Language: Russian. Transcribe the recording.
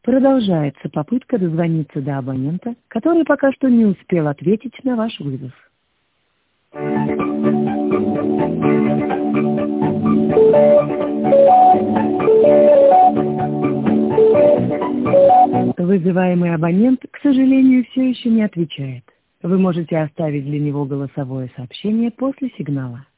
Продолжается попытка дозвониться до абонента, который пока что не успел ответить на ваш вызов. Вызываемый абонент, к сожалению, все еще не отвечает. Вы можете оставить для него голосовое сообщение после сигнала.